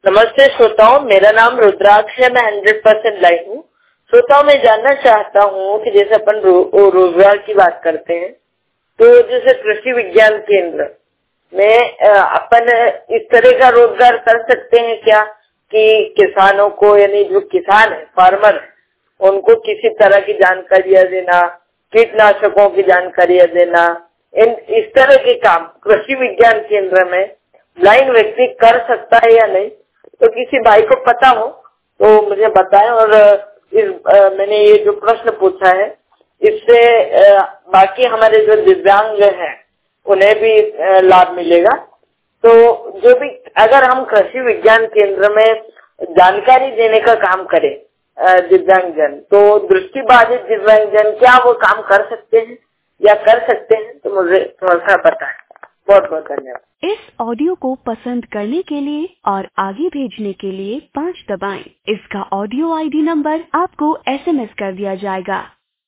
नमस्ते श्रोताओं, मेरा नाम रुद्राक्ष है। मैं 100% लाइव हूँ। श्रोताओं, मैं जानना चाहता हूँ कि जैसे अपन रोजगार की बात करते हैं, तो जैसे कृषि विज्ञान केंद्र में अपन इस तरह का रोजगार कर सकते हैं क्या कि किसानों को, यानी जो किसान है, फार्मर है, उनको किसी तरह की जानकारियां देना, कीटनाशकों की जानकारियां देना, इस तरह के काम कृषि विज्ञान केंद्र में ब्लाइंड व्यक्ति कर सकता है या नहीं? तो किसी भाई को पता हो तो मुझे बताएं। और मैंने ये जो प्रश्न पूछा है, इससे बाकी हमारे जो दिव्यांग हैं उन्हें भी लाभ मिलेगा। तो जो भी, अगर हम कृषि विज्ञान केंद्र में जानकारी देने का काम करें दिव्यांगजन, तो दृष्टिबाधित दिव्यांगजन क्या वो काम कर सकते हैं या कर सकते हैं? तो मुझे थोड़ा सा बताएं। बहुत बहुत धन्यवाद। इस ऑडियो को पसंद करने के लिए और आगे भेजने के लिए 5 दबाएं। इसका ऑडियो ID नंबर आपको SMS कर दिया जाएगा।